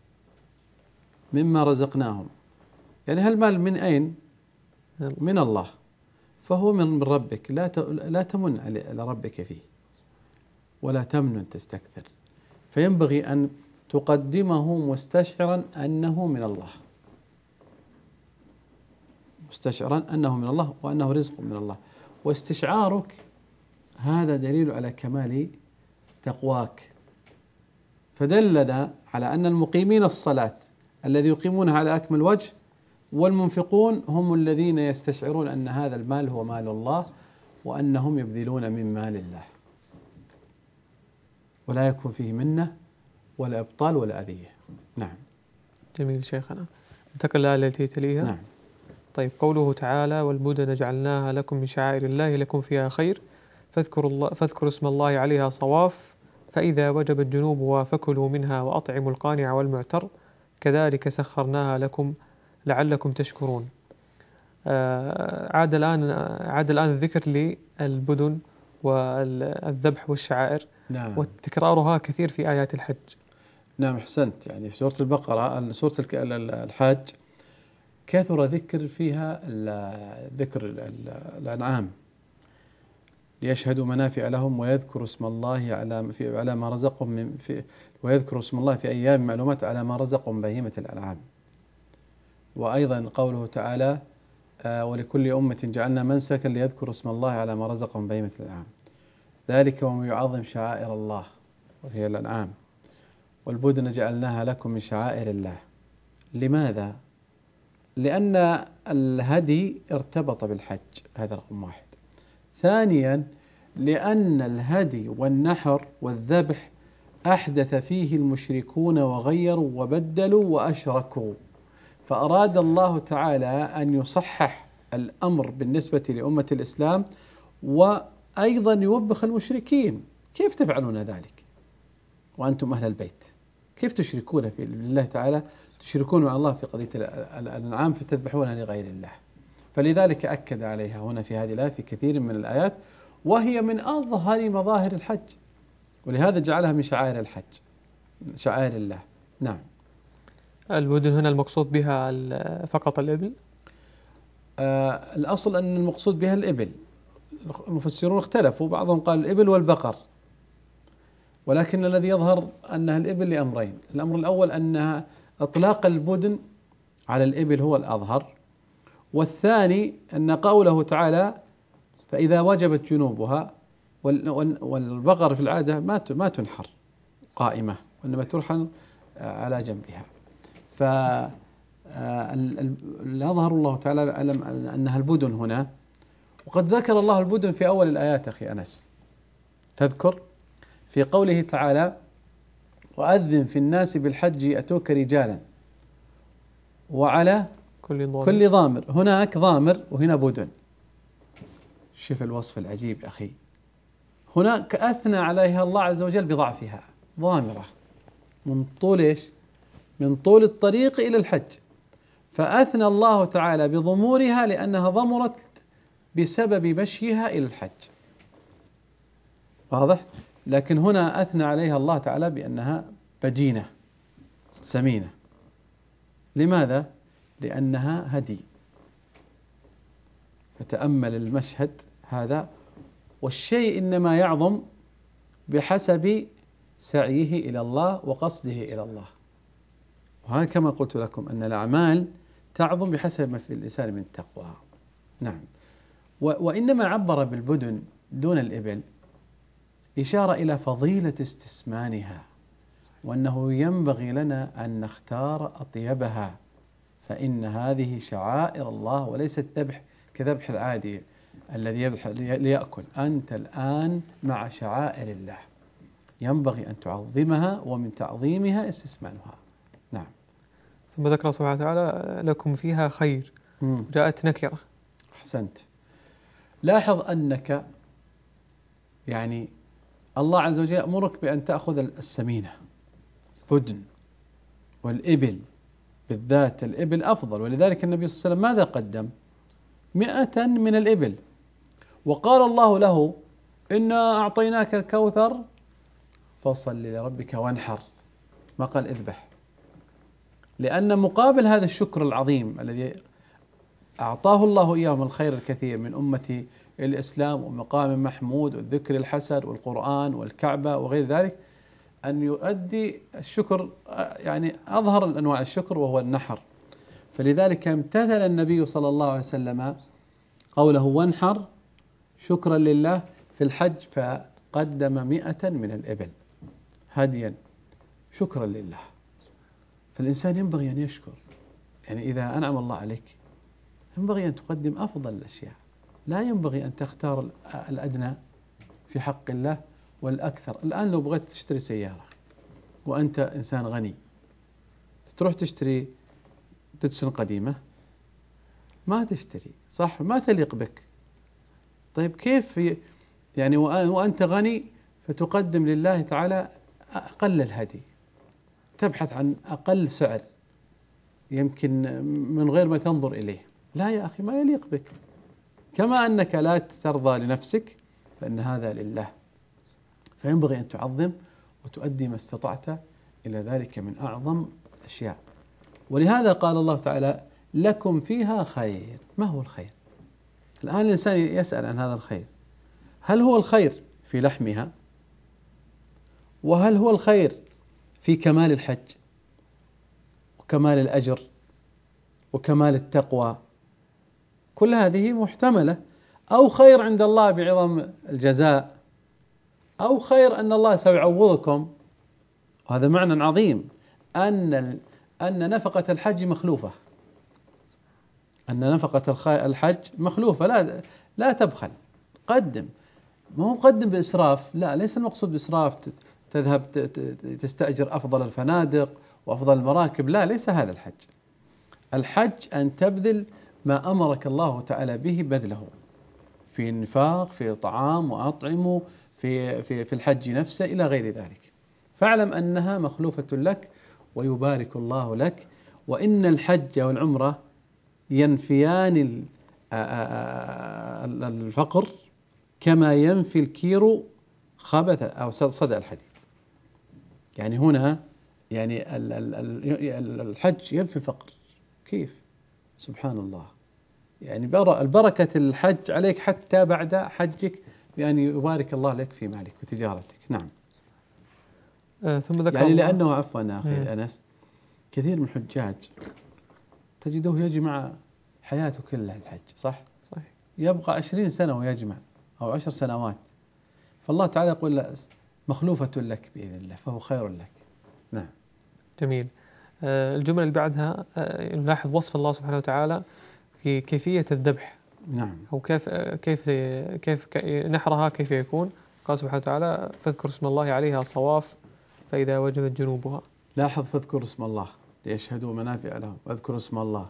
مما رزقناهم يعني هالمال من أين؟ من الله، فهو من ربك، لا لا تمن على ربك فيه ولا تمنن تستكثر، فينبغي أن تقدمه مستشعرا أنه من الله، مستشعرا أنه من الله وأنه رزق من الله. واستشعارك هذا دليل على كمال تقواك، فدلنا على أن المقيمين الصلاة الذي يقيمونها على أكمل وجه، والمنفقون هم الذين يستشعرون أن هذا المال هو مال الله وأنهم يبذلون من مال الله، ولا يكون فيه منة ولا إبطال ولا أذية. نعم. جميل شيخنا. انتقل الآية التي تليها. نعم. طيب قوله تعالى والبدن جعلناها لكم من شعائر الله لكم فيها خير فاذكروا الله فاذكروا اسم الله عليها صواف فإذا وجبت جنوبها فكلوا منها وأطعموا القانع والمعتر كذلك سخرناها لكم لعلكم تشكرون. عاد الآن عاد الآن الذكر للبدن والذبح والشعائر، نعم. وتكرارها كثير في آيات الحج. نعم أحسنت. يعني في سورة البقرة، سورة الحج، كثر ذكر فيها ذكر الأنعام ليشهدوا منافع لهم ويذكروا اسم الله على في على ما رزقهم من في ويذكروا اسم الله في أيام معلومات على ما رزقهم بهيمة الأنعام. وأيضا قوله تعالى: آه ولكل أمة جعلنا منسكا ليذكروا اسم الله على ما رزقهم بهيمة الأنعام، ذلك ومن يعظم شعائر الله وهي الأنعام والبدن جعلناها لكم من شعائر الله. لماذا؟ لأن الهدي ارتبط بالحج، هذا رقم واحد. ثانيا، لأن الهدي والنحر والذبح أحدث فيه المشركون وغيروا وبدلوا وأشركوا، فأراد الله تعالى أن يصحح الأمر بالنسبة لأمة الإسلام، وأيضا يوبخ المشركين: كيف تفعلون ذلك وأنتم أهل البيت؟ كيف تشركون في الله تعالى، تشركون مع الله في قضية الأنعام فتذبحونها لغير الله؟ فلذلك أكد عليها هنا في هذه الآية في كثير من الآيات، وهي من أظهر مظاهر الحج، ولهذا جعلها من شعائر الحج، شعائر الله. نعم. البدن هنا المقصود بها فقط الإبل؟ آه الأصل أن المقصود بها الإبل. المفسرون اختلفوا، بعضهم قال الإبل والبقر، ولكن الذي يظهر أنها الإبل لأمرين: الأمر الأول أنها إطلاق البدن على الإبل هو الأظهر، والثاني أن قوله تعالى: فإذا وجبت جنوبها، والبقر في العادة ما تنحر قائمة وإنما ترحل على جنبها، فالأظهر الله تعالى أعلم أنها البدن هنا. وقد ذكر الله البدن في أول الآيات أخي أنس، تذكر في قوله تعالى: وأذن في الناس بالحج يأتوك رجالا وعلى كل ضامر. كل ضامر، هناك ضامر وهنا بدن. شوف الوصف العجيب أخي، هناك أثنى عليها الله عز وجل بضعفها، ضامرة من طول إيش؟ من طول الطريق إلى الحج، فأثنى الله تعالى بضمورها لأنها ضمرت بسبب مشيها إلى الحج، واضح؟ لكن هنا أثنى عليها الله تعالى بأنها بدينة سمينة. لماذا؟ لأنها هدي. فتأمل المشهد هذا، والشيء إنما يعظم بحسب سعيه إلى الله وقصده إلى الله، وهذا كما قلت لكم أن الأعمال تعظم بحسب ما في الإنسان من تقوى. نعم. وإنما عبر بالبدن دون الإبل إشارة إلى فضيلة استسمانها، وأنه ينبغي لنا أن نختار أطيبها، فإن هذه شعائر الله وليست ذبح كذبح العادي الذي يذبح ليأكل. أنت الآن مع شعائر الله، ينبغي أن تعظمها، ومن تعظيمها استسمانها. نعم. ثم ذكر سبحانه وتعالى: لكم فيها خير. مم. جاءت نكرة. أحسنت. لاحظ أنك يعني الله عز وجل يأمرك بأن تأخذ السمينة بدن، والإبل بالذات الإبل أفضل، ولذلك النبي صلى الله عليه وسلم ماذا قدم؟ مئة من الإبل، وقال الله له: إنا أعطيناك الكوثر فصل لربك وانحر، ما قال اذبح، لأن مقابل هذا الشكر العظيم الذي أعطاه الله إياه من الخير الكثير من أمة الإسلام ومقام محمود والذكر الحسن والقرآن والكعبة وغير ذلك، أن يؤدي الشكر، يعني أظهر الأنواع الشكر وهو النحر. فلذلك امتثل النبي صلى الله عليه وسلم قوله وانحر شكرا لله في الحج، فقدم مئة من الإبل هديا شكرا لله. فالإنسان ينبغي أن يشكر، يعني إذا أنعم الله عليك ينبغي أن تقدم أفضل الأشياء، لا ينبغي أن تختار الأدنى في حق الله والأكثر. الآن لو بغيت تشتري سيارة وأنت إنسان غني، تروح تشتري ديتسون قديمة، ما تشتري، صح؟ ما تليق بك. طيب كيف يعني وأنت غني فتقدم لله تعالى أقل الهدي، تبحث عن أقل سعر يمكن من غير ما تنظر إليه، لا يا أخي، ما يليق بك. كما أنك لا ترضى لنفسك فإن هذا لله، فينبغي أن تعظم وتؤدي ما استطعت إلى ذلك من أعظم الأشياء. ولهذا قال الله تعالى لكم فيها خير. ما هو الخير؟ الآن الإنسان يسأل عن هذا الخير، هل هو الخير في لحمها؟ وهل هو الخير في كمال الحج وكمال الأجر وكمال التقوى؟ كل هذه محتملة. أو خير عند الله بعظم الجزاء، أو خير أن الله سيعوضكم. وهذا معنى عظيم، أن أن نفقة الحج مخلوفة، أن نفقة الحج مخلوفة، لا لا تبخل، قدم. ما هو قدم بإسراف، لا، ليس المقصود بإسراف تذهب تستأجر أفضل الفنادق وأفضل المراكب، لا، ليس هذا الحج. الحج أن تبذل ما أمرك الله تعالى به بذله في النفاق، في طعام وأطعمه، في في في الحج نفسه إلى غير ذلك. فاعلم أنها مخلوفة لك ويبارك الله لك. وإن الحج والعمرة ينفيان الفقر كما ينفي الكير خبث أو صدى الحديد. يعني هنا يعني الحج ينفي الفقر، كيف؟ سبحان الله. يعني البركة الحج عليك حتى بعد حجك، بأن يبارك الله لك في مالك وتجارتك. نعم. آه ثم ذكر يعني الله لأنه عفوا يا أخي أنس، كثير من الحجاج تجده يجمع حياته كلها الحج، صح؟ صحيح. يبقى عشرين سنة ويجمع أو عشر سنوات، فالله تعالى يقول لا، مخلوفة لك بإذن الله، فهو خير لك. نعم. جميل. آه الجملة اللي بعدها آه نلاحظ وصف الله سبحانه وتعالى في كيفية الذبح. نعم. أو كيف كيف كيف نحرها كيف يكون. قال سبحانه وتعالى فاذكر اسم الله عليها صواف فإذا وجبت جنوبها. لاحظ فاذكر اسم الله ليشهدوا منافع لهم، واذكروا اسم الله،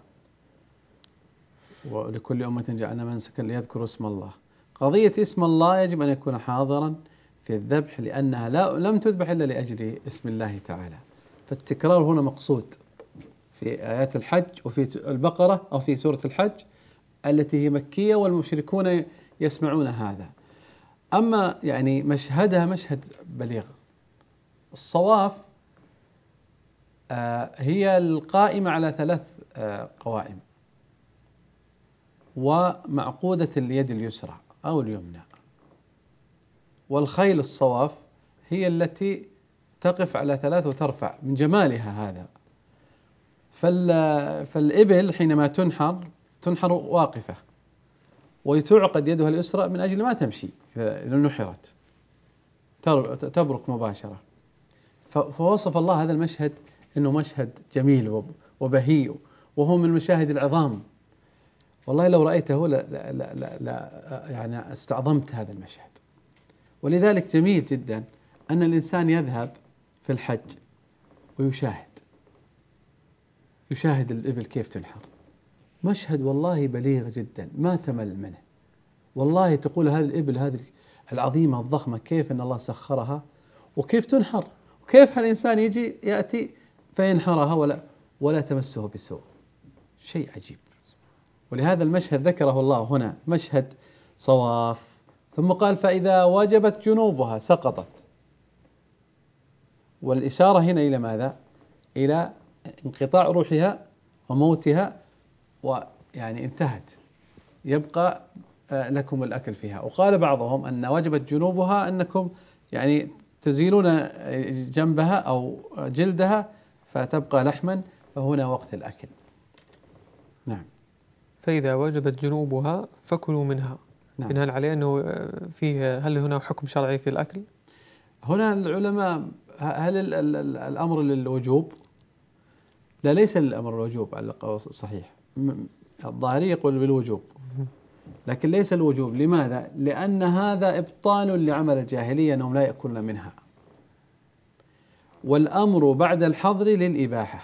ولكل أمة جعلنا منسكا ليذكروا اسم الله. قضية اسم الله يجب أن يكون حاضرا في الذبح، لأنها لا لم تذبح إلا لأجل اسم الله تعالى. فالتكرار هنا مقصود في آيات الحج وفي البقرة أو في سورة الحج التي هي مكية والمشركون يسمعون هذا. أما يعني مشهدها مشهد بليغ. الصواف آه هي القائمة على ثلاث آه قوائم، ومعقودة اليد اليسرى أو اليمنى. والخيل الصواف هي التي تقف على ثلاث وترفع من جمالها هذا. فالإبل حينما تنحر تنحر واقفة، وتعقد يدها اليسرى من أجل ما تمشي إذا نحرت، تبرك مباشرة. فوصف الله هذا المشهد أنه مشهد جميل وبهي، وهو من المشاهد العظام. والله لو رأيته لا, لا, لا, لا, لا يعني استعظمت هذا المشهد. ولذلك جميل جدا أن الإنسان يذهب في الحج ويشاهد يشاهد الإبل كيف تنحر. مشهد والله بليغ جدا، ما تمل منه. والله تقول هذه الإبل هذه العظيمة الضخمة كيف أن الله سخرها وكيف تنحر، وكيف الإنسان يجي يأتي فينحرها ولا ولا تمسه بسوء. شيء عجيب. ولهذا المشهد ذكره الله هنا مشهد صواف، ثم قال فإذا وجبت جنوبها سقطت. والإشارة هنا إلى ماذا؟ إلى انقطاع روحها وموتها، ويعني انتهت، يبقى لكم الأكل فيها. وقال بعضهم أن وجبت جنوبها أنكم يعني تزيلون جنبها أو جلدها فتبقى لحما، فهنا وقت الأكل. نعم. فإذا وجبت جنوبها فكلوا منها. نعم. بناء عليه أنه فيه، هل هنا حكم شرعي في الأكل؟ هنا العلماء هل الأمر للوجوب؟ لا، ليس الأمر الوجوب على القول الصحيح. الظاهري يقول بالوجوب، لكن ليس الوجوب. لماذا؟ لأن هذا إبطال لعمل الجاهلية أنهم لا يأكلون منها. والأمر بعد الحظر للإباحة.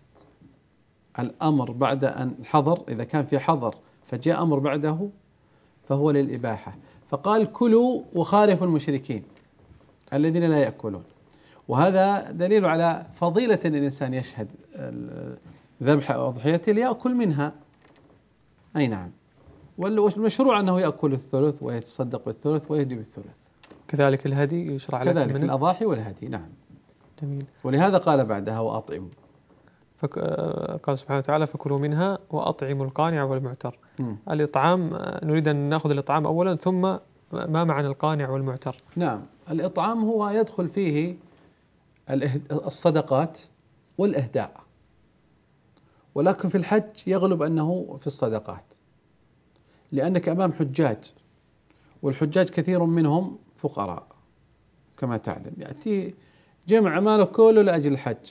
الأمر بعد أن حظر، إذا كان في حظر فجاء أمر بعده فهو للإباحة. فقال كلوا وخالفوا المشركين الذين لا يأكلون. وهذا دليل على فضيلة أن الإنسان يشهد ذبح أضحيته ليأكل منها. أي نعم. والمشروع أنه يأكل الثلث ويتصدق بالثلث ويهدي بالثلث. كذلك الهدي يشرع لك كذلك منه؟ الأضاحي والهدي نعم. جميل. ولهذا قال بعدها وأطعموا. فك... قال سبحانه وتعالى فكلوا منها وأطعموا القانع والمعتر. م. الإطعام نريد أن نأخذ الإطعام أولا، ثم ما معنى القانع والمعتر؟ نعم، الإطعام هو يدخل فيه الصدقات والإهداء، ولكن في الحج يغلب أنه في الصدقات، لأنك أمام حجاج، والحجاج كثير منهم فقراء كما تعلم، يأتي جمع ماله كله لأجل الحج،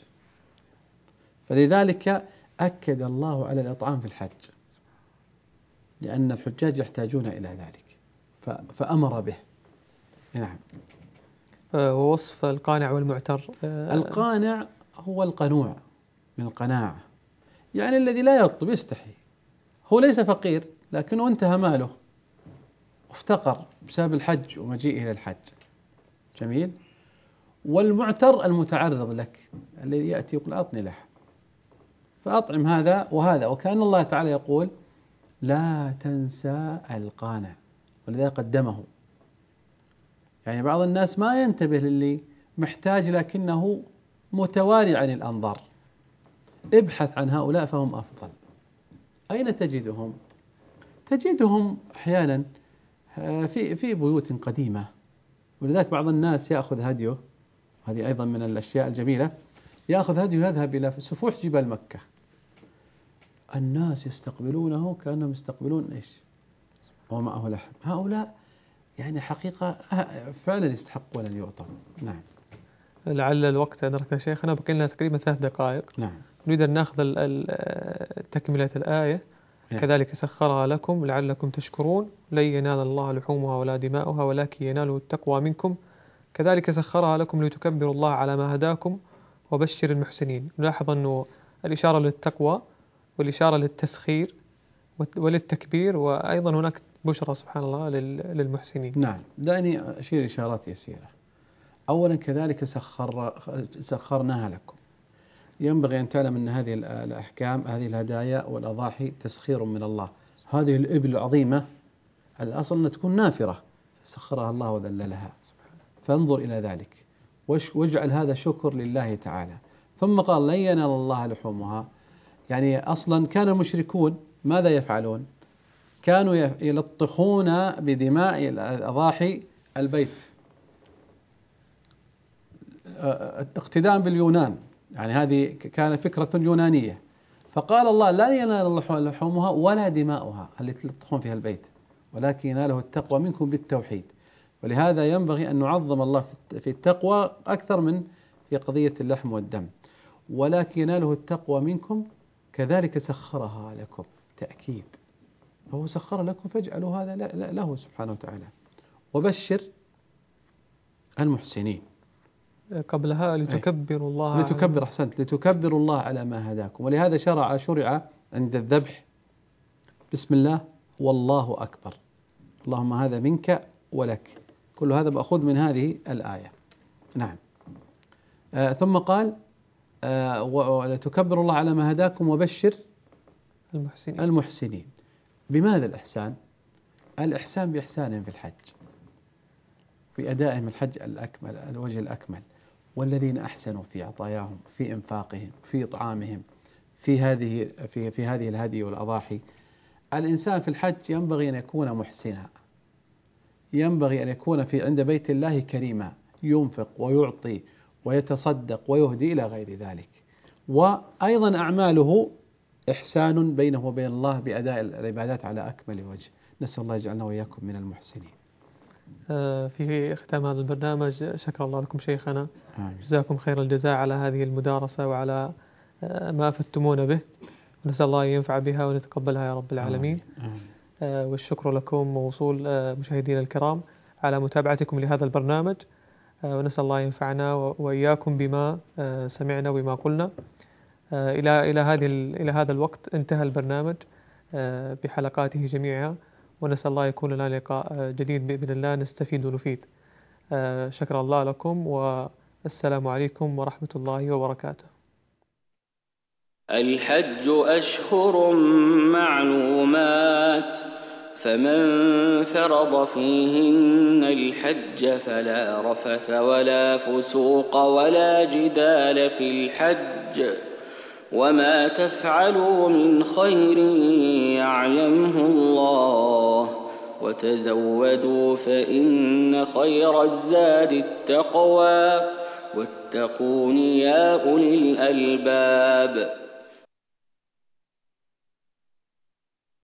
فلذلك أكد الله على الإطعام في الحج، لأن الحجاج يحتاجون إلى ذلك فأمر به. نعم. ووصف القانع والمعتر؟ القانع هو القنوع من القناعة، يعني الذي لا يطلب يستحي، هو ليس فقير لكنه انتهى ماله وافتقر بسبب الحج ومجيئه إلى الحج. جميل. والمعتر المتعرض لك الذي يأتي يقول أعطني لحم فأطعم هذا وهذا، وكأن الله تعالى يقول لا تنسى القانع، ولذلك قدمه. يعني بعض الناس ما ينتبه للي محتاج لكنه متواري عن الأنظار، ابحث عن هؤلاء فهم أفضل. أين تجدهم؟ تجدهم أحيانا في في بيوت قديمة، ولذلك بعض الناس يأخذ هديه، هذه أيضا من الأشياء الجميلة، يأخذ هديه يذهب إلى سفوح جبال مكة، الناس يستقبلونه كأنهم يستقبلون إيش؟ ومعه لحم. هؤلاء يعني حقيقة فعلا يستحقون أن يعطوا. نعم. لعل الوقت أدرك شيخنا، بقي لنا تقريبا ثلاث دقائق. نعم. نريد أن نأخذ تكملة الآية. نعم. كذلك سخرها لكم لعلكم تشكرون لن ينال الله لحومها ولا دماؤها ولكن يناله التقوى منكم كذلك سخرها لكم لتكبروا الله على ما هداكم وبشر المحسنين. نلاحظ أنه الإشارة للتقوى والإشارة للتسخير وللتكبير، وأيضا هناك بشرى سبحان الله للمحسنين. نعم. دعني أشير إشارات يسيرة. أولا كذلك سخر سخرناها لكم، ينبغي أن تعلم أن هذه الأحكام، هذه الهدايا والأضاحي تسخير من الله. هذه الإبل العظيمة الأصل أن تكون نافرة، سخرها الله وذللها، فانظر إلى ذلك واجعل هذا شكر لله تعالى. ثم قال لن ينال الله لحومها، يعني أصلا كان المشركون ماذا يفعلون؟ كانوا يلطخون بدماء الأضاحي البيف اقتداء باليونان، يعني هذه كانت فكرة يونانية. فقال الله لا ينال لحومها ولا دماؤها التي تلطخون فيها البيت، ولكن يناله التقوى منكم بالتوحيد. ولهذا ينبغي أن نعظم الله في التقوى أكثر من في قضية اللحم والدم. ولكن يناله التقوى منكم كذلك سخرها لكم، تأكيد، فهو سخر لكم فاجعلوا هذا له سبحانه وتعالى. وبشر المحسنين. قبلها لتكبروا الله لتكبر أحسنت لتكبروا الله على ما هداكم. ولهذا شرع شرع عند الذبح بسم الله والله أكبر، اللهم هذا منك ولك، كل هذا مأخوذ من هذه الآية. نعم. آه ثم قال آه ولتكبروا الله على ما هداكم وبشر المحسنين. المحسنين. بماذا الإحسان؟ الإحسان بإحسانهم في الحج، في أدائهم الحج الأكمل، الوجه الأكمل. والذين أحسنوا في عطاياهم، في إنفاقهم، في إطعامهم، في هذه في في هذه الهدي والأضاحي. الإنسان في الحج ينبغي أن يكون محسنا، ينبغي أن يكون في عند بيت الله كريما، ينفق ويعطي ويتصدق ويهدي إلى غير ذلك. وأيضا أعماله إحسان بينه وبين الله بأداء العبادات على أكمل وجه. نسأل الله يجعلنا وإياكم من المحسنين. في ختام هذا البرنامج شكر الله لكم شيخنا، جزاكم خير الجزاء على هذه المدارسة وعلى ما أفدتمونا به، ونسأل الله ينفع بها ونتقبلها يا رب العالمين. آمين. والشكر لكم موصول مشاهدينا الكرام على متابعتكم لهذا البرنامج، ونسأل الله ينفعنا وإياكم بما سمعنا وبما قلنا. إلى إلى هذه إلى هذا الوقت انتهى البرنامج بحلقاته جميعها، ونسأل الله يكون لنا لقاء جديد بإذن الله نستفيد ونفيد. شكر الله لكم والسلام عليكم ورحمة الله وبركاته. الحج أشهر معلومات، فمن فرض فيهن الحج فلا رفث ولا فسوق ولا جدال في الحج، وما تفعلوا من خير يعلمه الله، وتزودوا فإن خير الزاد التقوى، واتقون يا أولي الألباب.